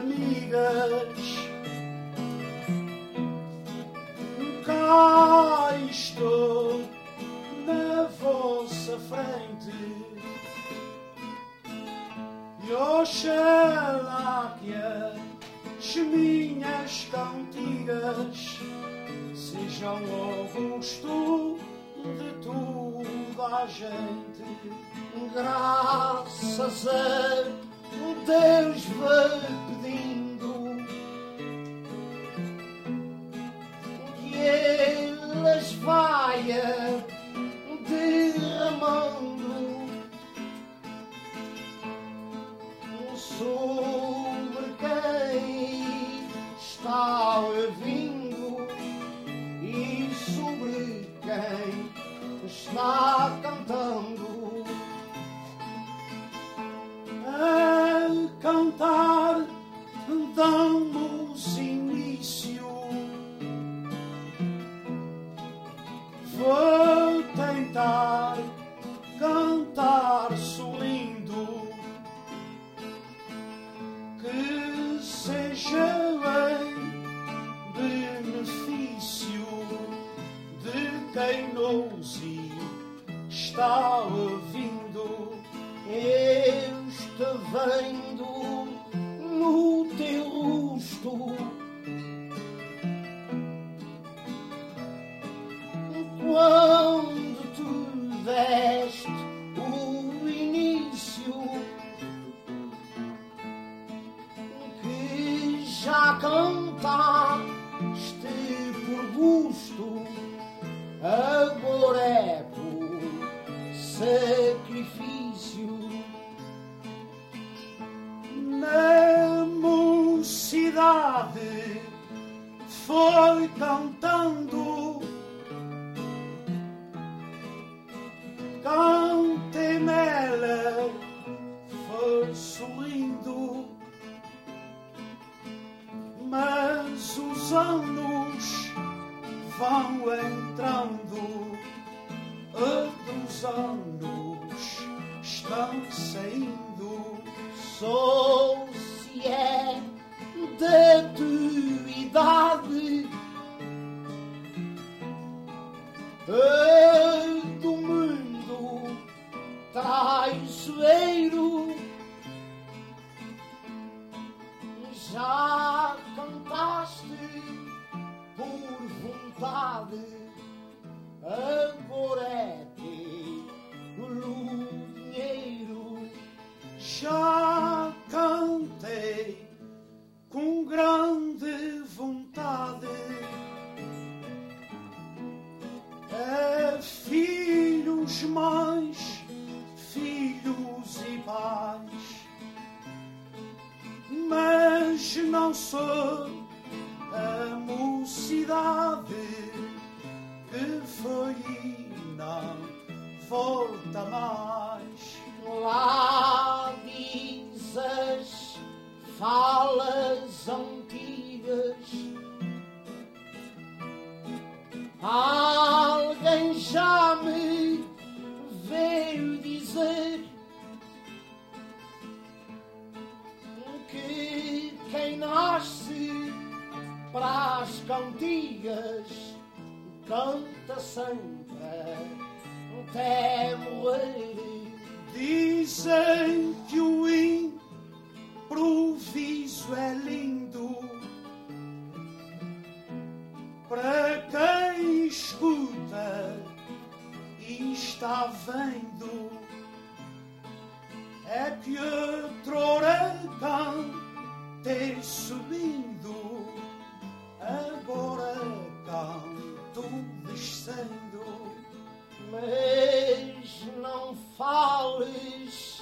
amigas, cá estou na vossa frente, e oxalá que as minhas cantigas sejam ao gosto de toda a gente. Graças a Deus vai pedindo que elas vaia derramando sobre quem está ouvindo e sobre quem está cantando. A cantar damos início. Vou tentar cantar solindo, que seja em benefício de quem nos está ouvindo. Eu estou vendo no teu rosto quando tu deste o início, que já cantaste por gosto, agora é por sacrifício. Na mocidade foi cantando, cantei nela, foi sorrindo, mas os anos vão entrando, outros anos estão saindo. Só se é da tua idade, do mundo traiçoeiro, já cantaste por vontade, agora é pelo dinheiro. Já cantei com grande vontade, filhos, mães, filhos e pais, mas não sou a mocidade que foi e não volta mais. Lá diz as falas antigas, alguém já me veio dizer que quem nasce para as cantigas canta sempre até morrer. Dizem que o improviso é lindo para quem escuta e está vendo. É que outrora cantei subindo, agora canto descendo. Mas não fales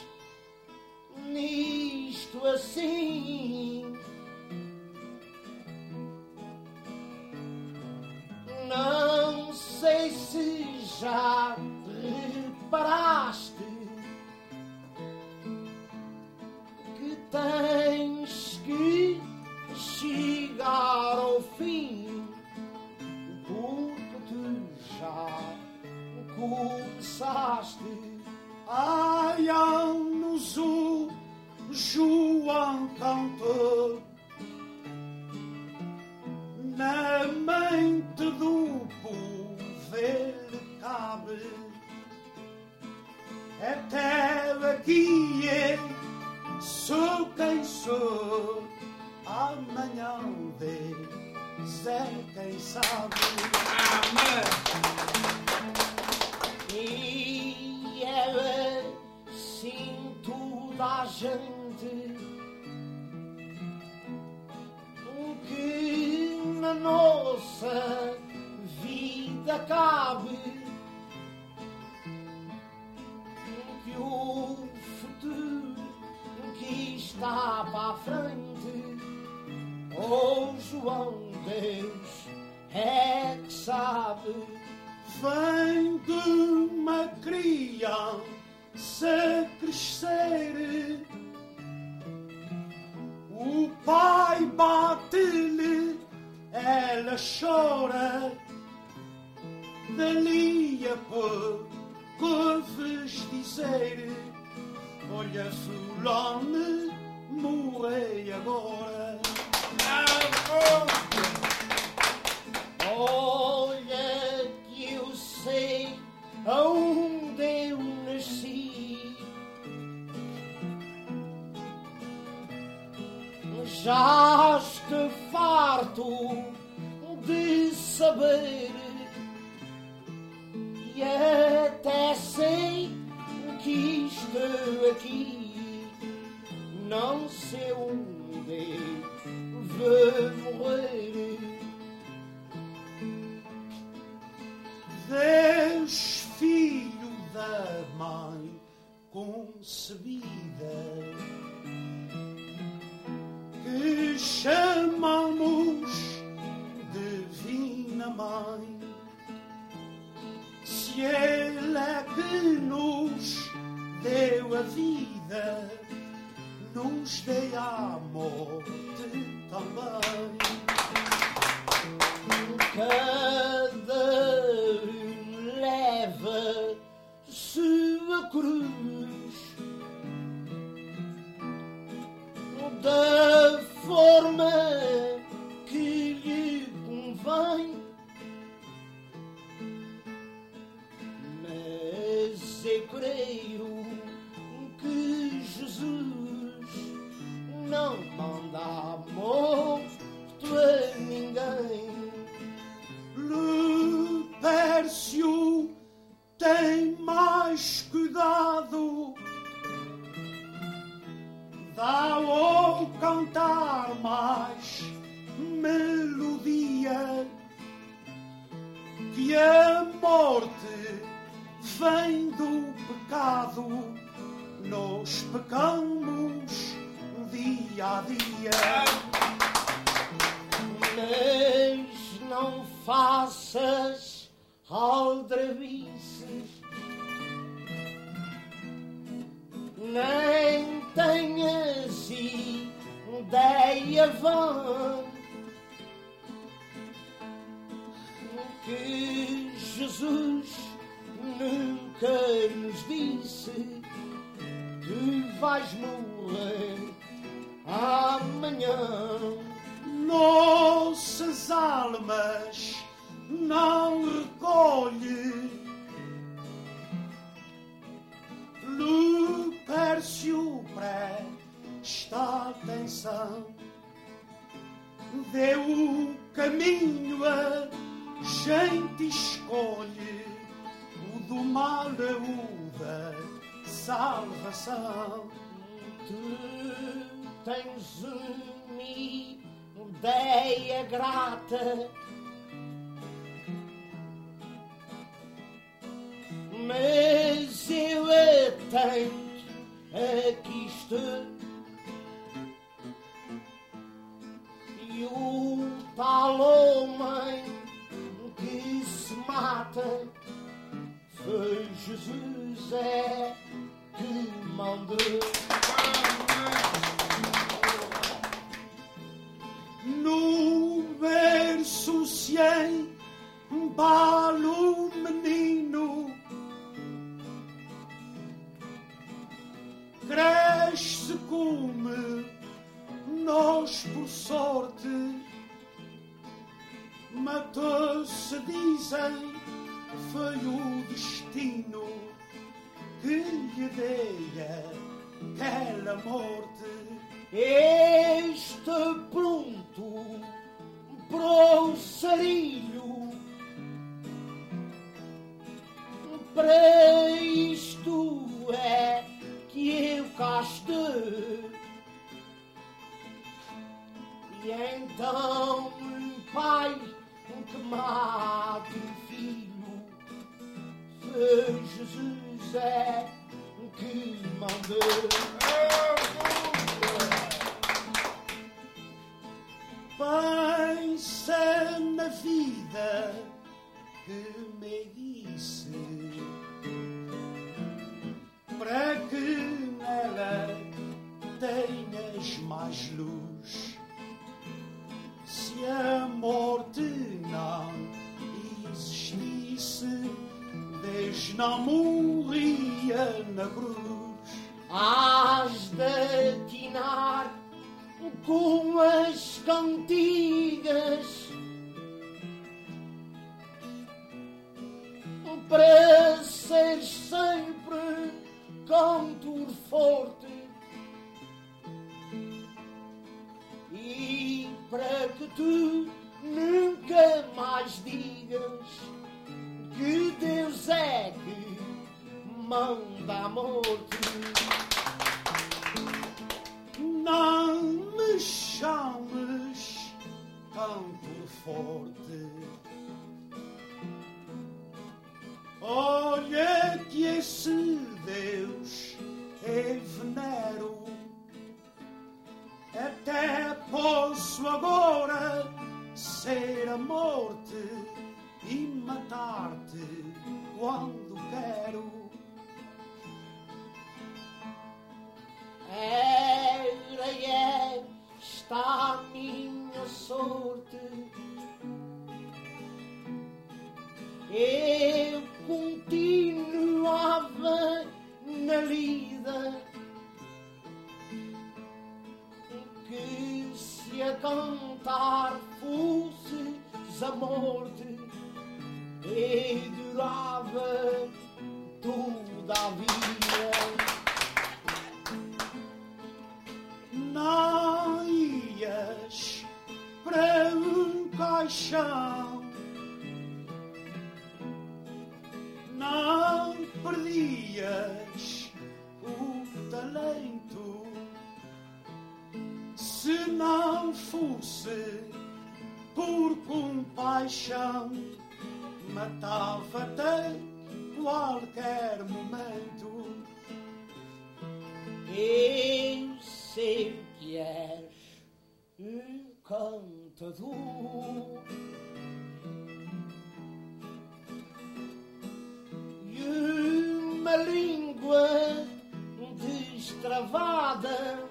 nisto assim, não sei se já reparaste que tens que chegar ao fim, porque tu já começaste. Ai, anos o João cantor frente do povo ele cabe. Até aqui sou quem sou, amanhã Deus é quem sabe. Amém. E é assim toda a gente que na nossa vida cabe, que o futuro que está para a frente, oh João, Deus é que sabe. Vem de uma criança crescer, o pai bate-lhe, ela chora, dali a pouco vês dizer: olha, fulano, morrei agora. Olha que eu sei aonde eu nasci, já estou farto de saber, e até sei que estou aqui, não sei onde vou morrer. Deus, filho da mãe concebida, que chamamos Divina Mãe, se Ele é que nos deu a vida, nos dê a morte também. Cada um leva sua cruz da forma que lhe convém, mas eu creio que Jesus não manda a morte a ninguém. Lupércio tem mais cuidado, dá ao cantar mais melodia, que a morte vem do pecado, nós pecamos dia a dia. Mas não faças aldrabices, nem tenhas ideia vã, que Jesus nunca nos disse que vais morrer amanhã. Nossas almas não recolhe, Lupércio, presta atenção, vê o caminho a gente escolhe, o do mal é o da salvação. Tu tens uma ideia grata, mas eu atento aqui estou, e o tal homem que se mata foi Jesus é que mandou. No verso 100 balo menino, cresce como nós por sorte, matou-se, dizem, foi o destino que lhe dei aquela morte. Este pronto para o sarilho, para isto é que eu cá estou. E então, pai, que mate o filho, foi Jesus é que mandou. Pensa na vida que me disse, para que nela tenhas mais luz. Se a morte não existisse, Deus não morria na cruz. Hás de atinar com as cantigas para ser sempre cantor forte e para que tu nunca mais digas que Deus é que manda a morte. Não me chames cantor forte. Olha que esse Deus é venero. Até posso agora ser a morte e matar-te quando quero. Era está a minha sorte. Eu continuava na lida, que se a cantar fosses a morte, e durava toda a vida. Não ias para um caixão, não perdias o talento, se não fosse por compaixão, matava-te a qualquer momento. Eu sei que és um cantador e uma língua destravada,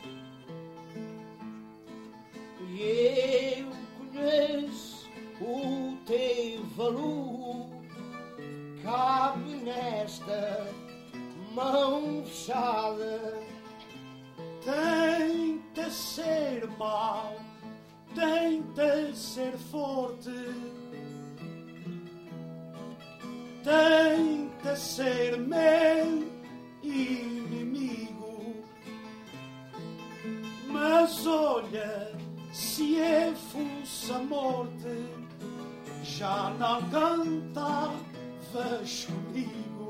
e eu conheço o teu valor, cabe nesta mão fechada. Tenta ser mau, tenta ser forte, tenta ser meu inimigo. Mas olha, se eu fosse a morte, já não cantavas comigo.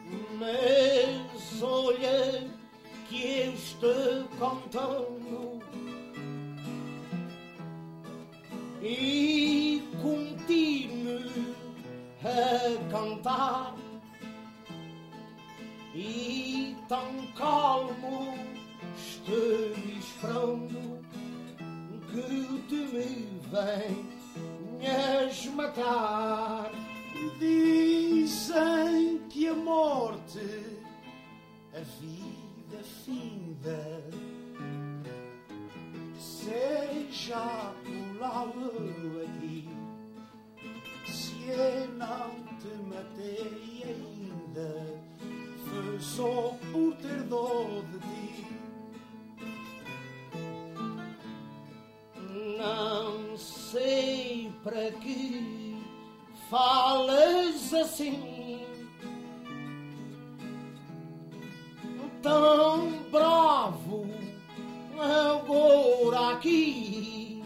Mas olha que eu estou cantando e continuo a cantar, e tão calmo estou esperando que tu me venhas matar. Dizem que a morte, a vida finda, seja pulá-lo aqui. Se eu não te matei ainda, foi só por ter dó de ti. Não sei para que falas assim, tão bravo agora aqui?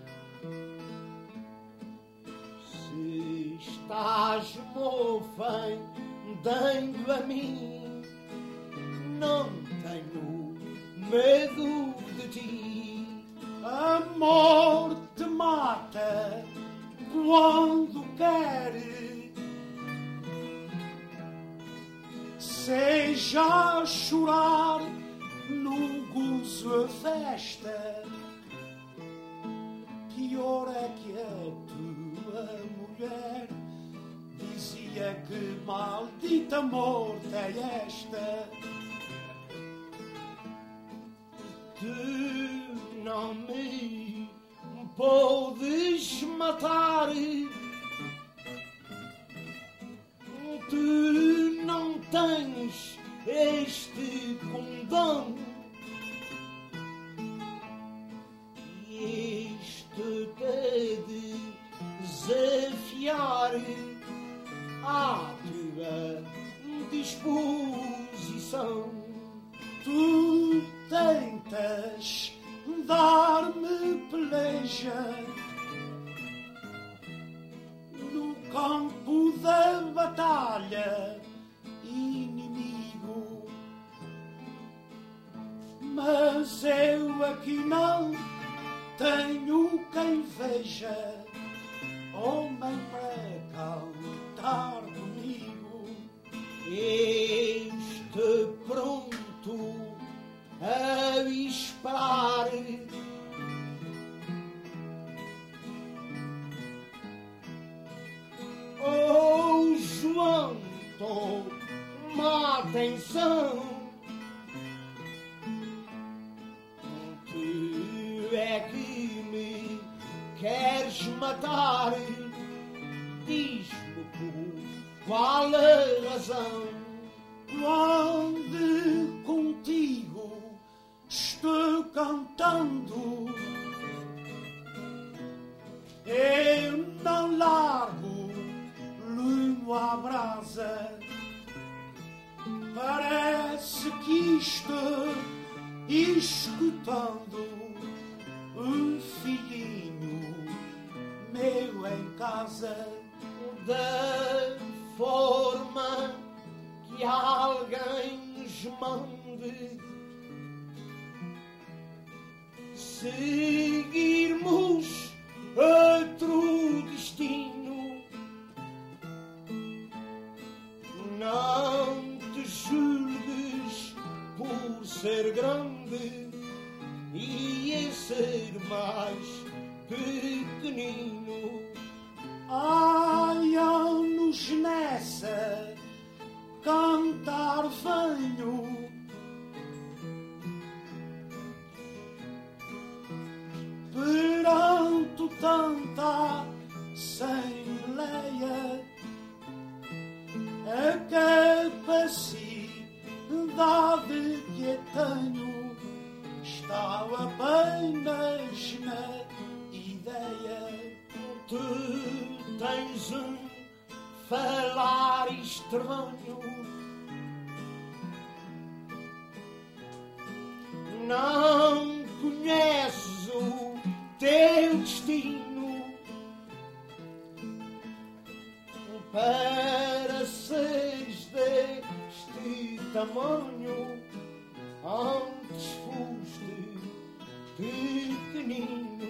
Se estás ofendendo a mim, não tenho medo de ti. Amor te mata quando quer, seja a chorar no gozo a festa. Pior é que a tua mulher dizia que maldita morte é esta. Tu não me podes matar, tu não tens este condão, e este te desafiar à tua disposição. Tu tentas dar-me peleja no campo da batalha, inimigo, mas eu aqui não tenho quem veja homem para cantar comigo. Este pronto a esperar, oh João, toma atenção, tu é que me queres matar, diz-me por qual a razão. Quando contigo estou cantando, eu não largo lume à brasa. Parece que estou escutando um filhinho meu em casa. Da forma que alguém nos mande, seguirmos outro destino. Não te julgues por ser grande e em ser mais pequenino. Ai, anos nessa cantar venho, perante tanta assembleia, a capacidade que tenho está apenas na ideia. Tu tens um falar estranho, não conheces o teu destino, para seres deste tamanho, antes foste pequenino.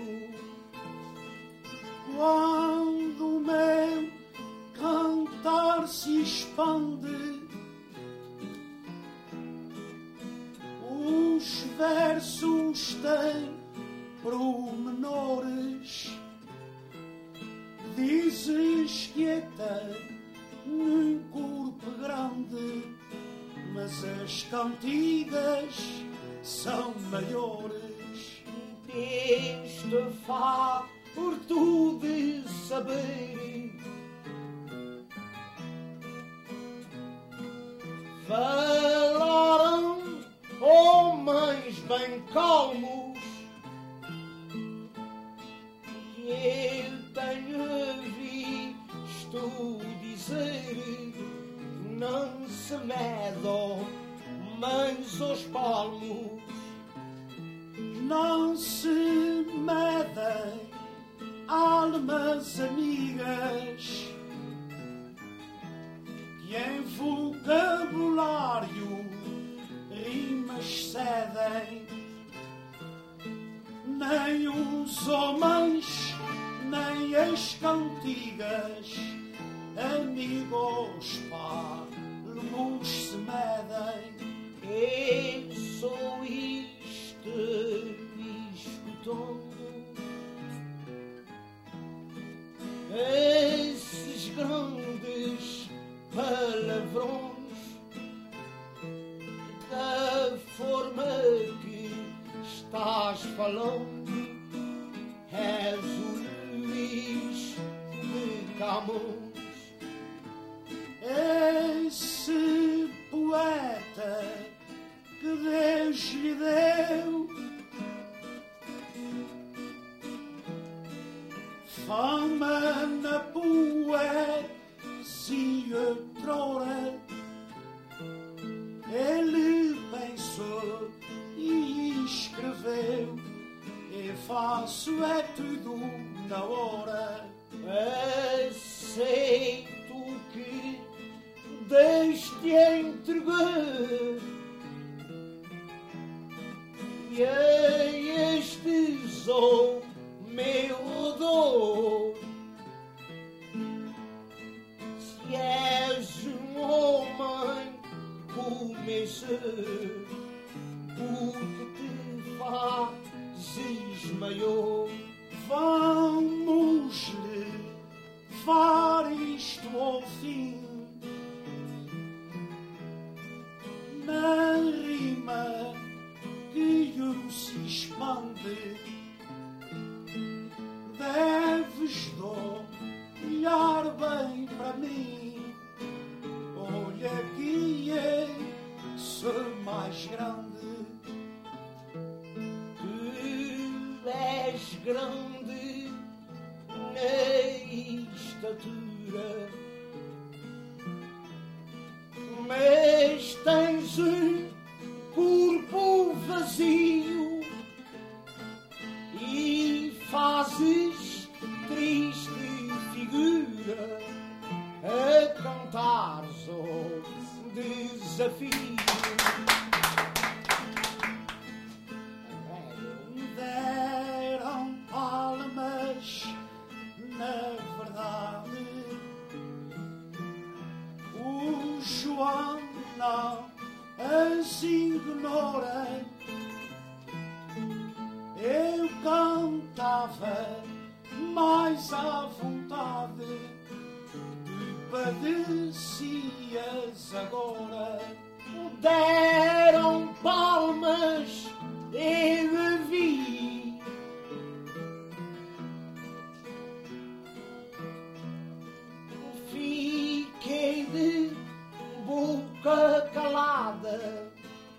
Quando o meu cantar se expande, os versos têm pormenores. Dizes que até num corpo grande, mas as cantigas são maiores. Este farto de saber, falaram homens bem calmos, que eu tenho mas os palmos não se medem, almas amigas, que em vocabulário rimas cedem. Nem os homens, nem as cantigas, amigos palmos se medem. Eu sou isto escutando esses grandes palavrões da forma que estás falando. És o Luís de Camões, esse poeta que Deus lhe deu fama na poesia outrora. Ele pensou e escreveu, e faço é tudo na hora. aceito que Deus te entregou e a estes ao meu redor. Se és um homem começou, porque te fazes maior. Vamos levar isto ao fim, na rima que o se expande. Deves olhar bem para mim, olha que sou mais grande. Tu és grande na estatura, mas tens um corpo vazio e fazes triste figura a cantares o desafio. Deram palmas, na verdade, o João não as ignora. Eu cantava mais à vontade, tu padecias agora. Deram palmas, eu vi. Fiquei de boca calada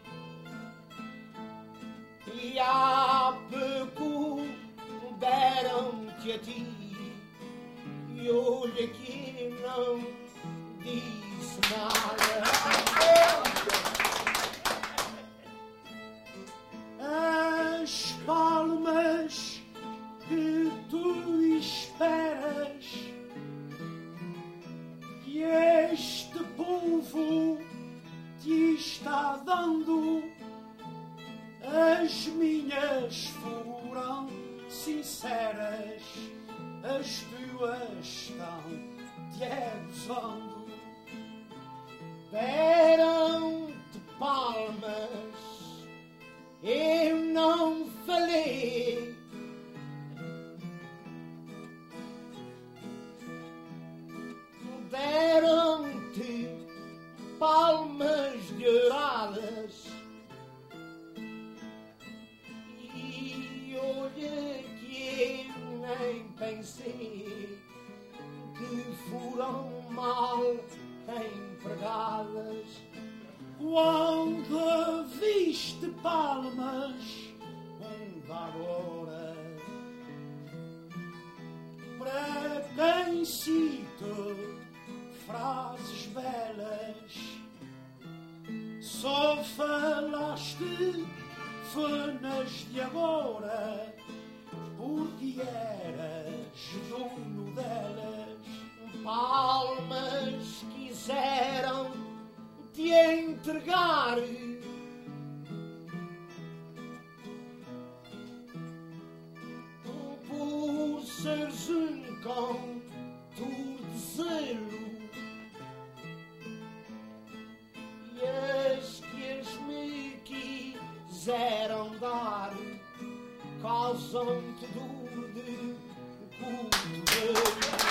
e há pouco deram-te a ti e olha que não disse nada. As palmas que tu esperas, que este povo te está dando, as minhas foram sinceras, as tuas estão te abusando. Deram-te palmas, eu não falei. Deram-te palmas douradas e olha que eu nem pensei que foram mal empregadas. Quando viste palmas, agora, para quem cito frases belas, Só falaste fanas de agora, porque eras dono delas. Palmas quiseram te entregar, por seres um canto de zelo, e as que me quiseram dar causam-te dor de cotovelo.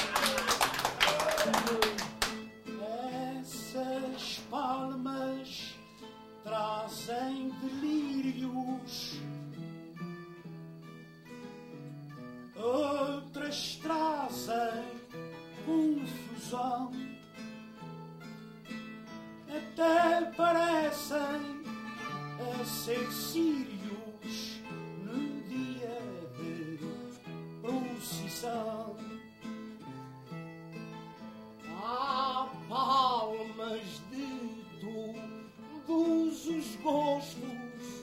Essas palmas trazem delírios, outras trazem confusão, até parecem a ser sírios num dia de procissão. Há palmas de todos os gostos,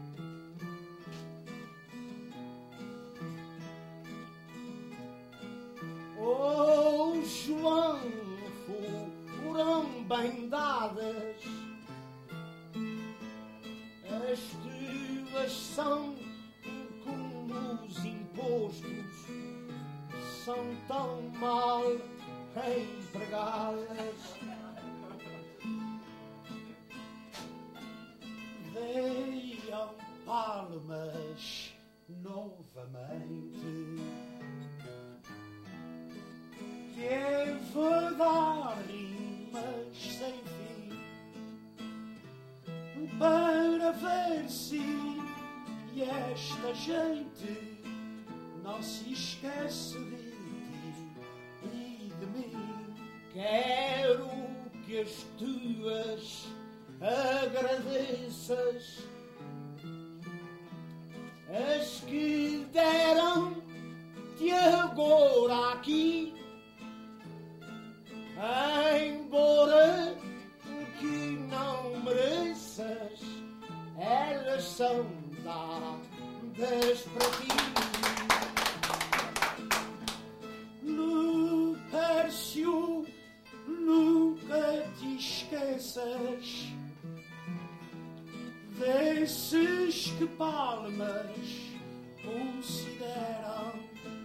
oh João, foram bem dadas, as tuas são como os impostos, são tão mal empregadas. Deiam palmas novamente, que vou dar rimas sem fim, para ver se esta gente não se esquece de ti e de mim. Quero que as tuas agradeças, as que deram-te agora aqui, embora que não mereças, elas são dadas para ti. No Pércio nunca te esqueças desses que palmas consideram,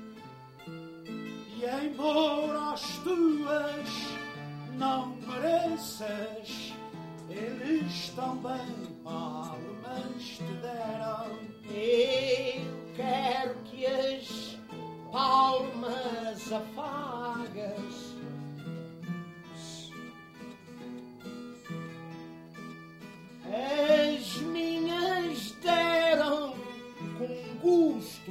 e embora as tuas não mereças, eles também palmas te deram. Eu quero que as palmas afagas as minhas deram com gosto,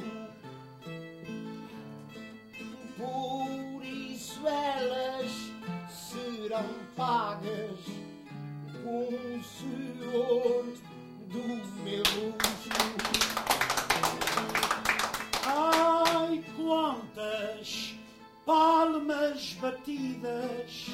por isso elas serão pagas com o suor do meu luxo. Ai, quantas palmas batidas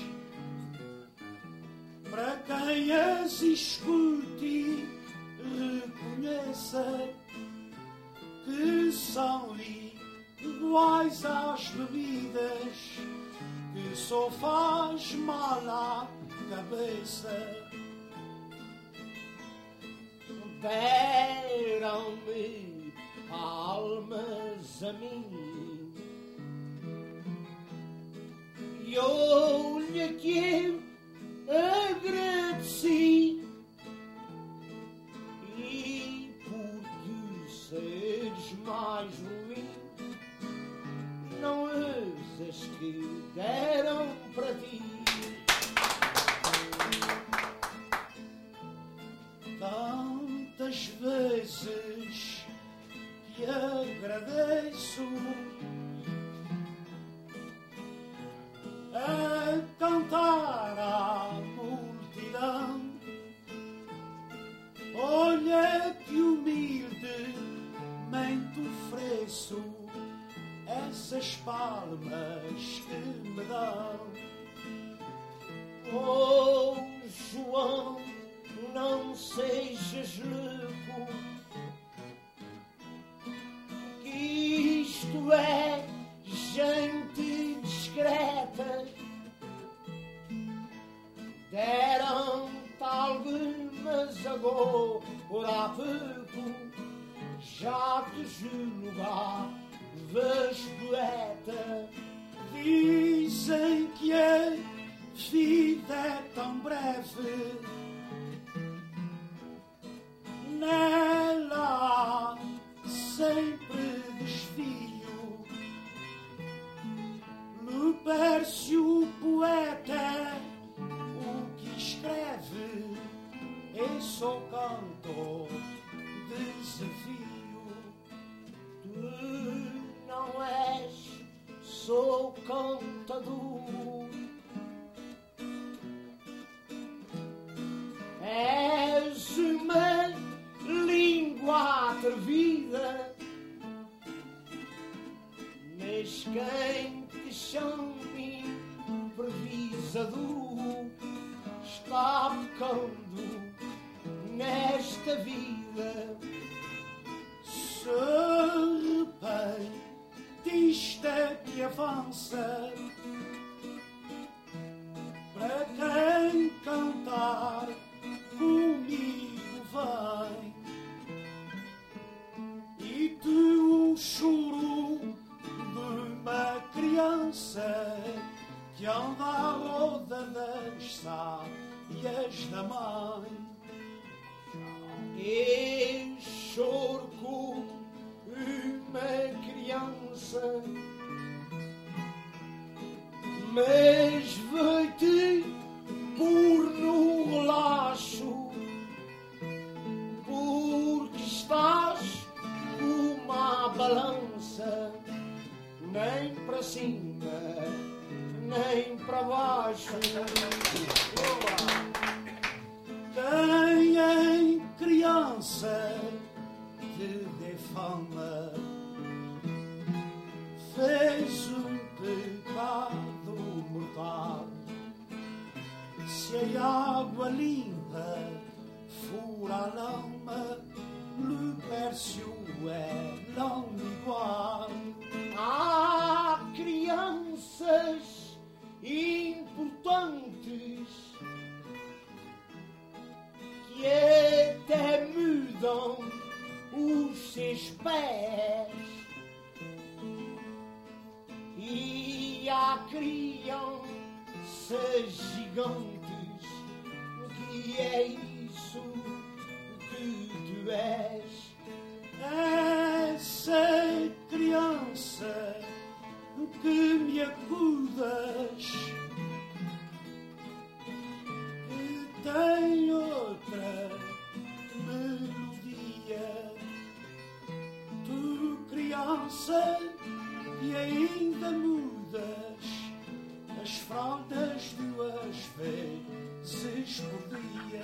para quem as escute e reconheça que são iguais às bebidas, que só faz mal à cabeça. Deram-me palmas a mim e olha que eu agradeci, e por tu seres mais ruim, não as que deram para ti. Tantas vezes que agradeço a cantar à multidão, olha que humildemente ofereço essas palmas que me dão. Oh João, não sejas louco, que isto é gente discreta. Deram-te algumas agora há pouco, já te julgavas poeta. Dizem que a vida é tão breve, nela há sempre desvio. Lupércio, poeta, o que escreve é só canto, desafio. Tu não és só cantador, és uma língua atrevida, mas quem te chame improvisador está pecando nesta vida. Se repentista que avança, para quem cantar comigo vem, e tu o choro de uma criança que anda à roda das saias da mãe. Eu choro como uma criança, mas vai-te pôr no relaxo, porque estás como uma balança, nem para cima, nem para baixo. Quem em criança te dê fama fez um pecado mortal. Se a água limpa fura a lama, Lupércio é não igual. Há crianças importantes que até mudam os seus pés, e há crianças gigantes que é isso que tu és. Essa criança que me acudas tem outra melodia. Tu, criança, que ainda mudas as fraldas 2 vezes por dia.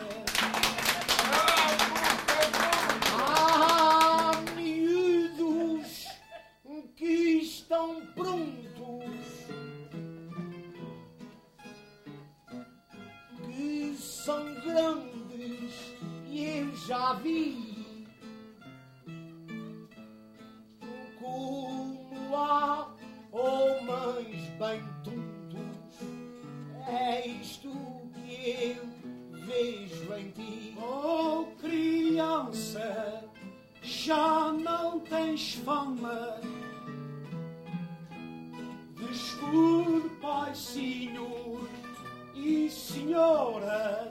Há miúdos que estão prontos, que são grandes e eu já vi, como há homens bem tontos, é isto que eu vejo em ti. Oh, criança, já não tens fama. Desculpa, senhor e senhora,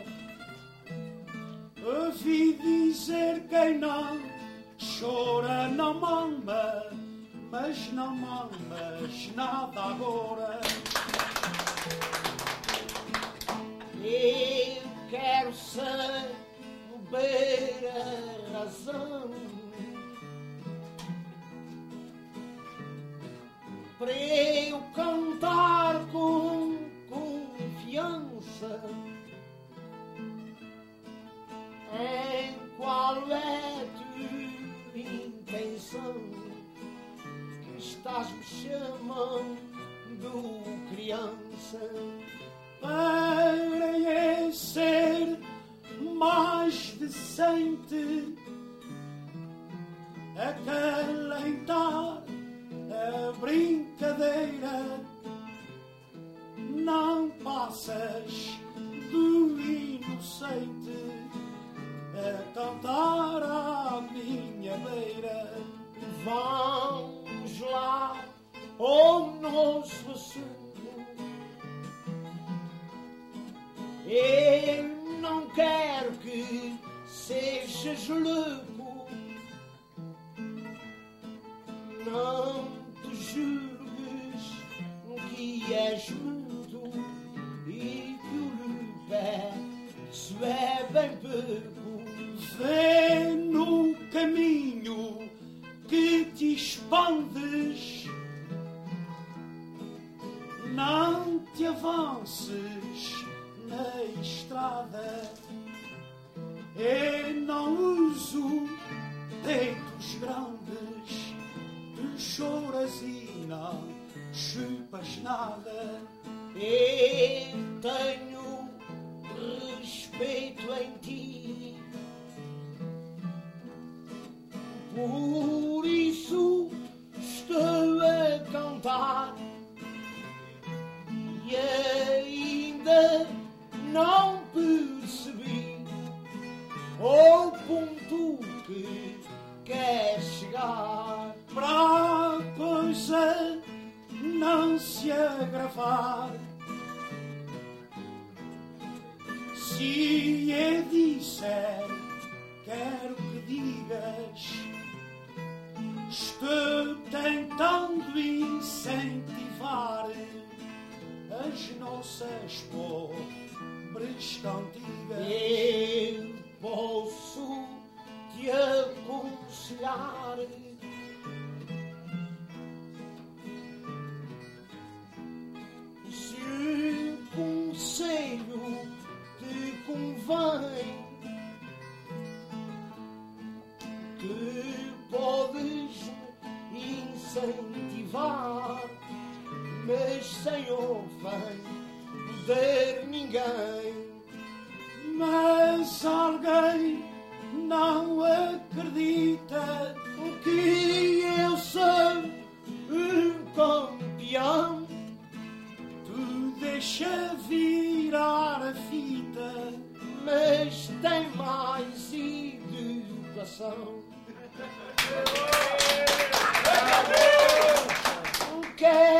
ouvi dizer quem não chora não mama, mas não mamas nada agora. Eu quero saber a razão para eu cantar com confiança. Em qual é a tua intenção? Que estás me chamando criança? Para eu ser mais Vicente, acalentar a brincadeira. Não passas do inocente a cantar à minha beira. Vamos lá ao nosso assunto. Eu não quero que sejas louco. Não te julgues que és muito e que o universo é bem pouco. Vê no caminho que te expandes, não te avances na estrada. Eu não uso peitos grandes, tu choras e não chupas nada. Eu tenho respeito em ti, por isso estou a cantar. E ainda não percebi ao ponto que quer chegar. Para a coisa não se agravar, se eu disser, quero que digas, estou tentando incentivar as nossas pobres cantigas. Eu posso te aconselhar. Se o conselho te convém, que podes incentivar, mas sem ofender ninguém. Mas alguém não acredita Que eu sou um campeão. tu deixa virar a fita, Mas tem mais educação. Quer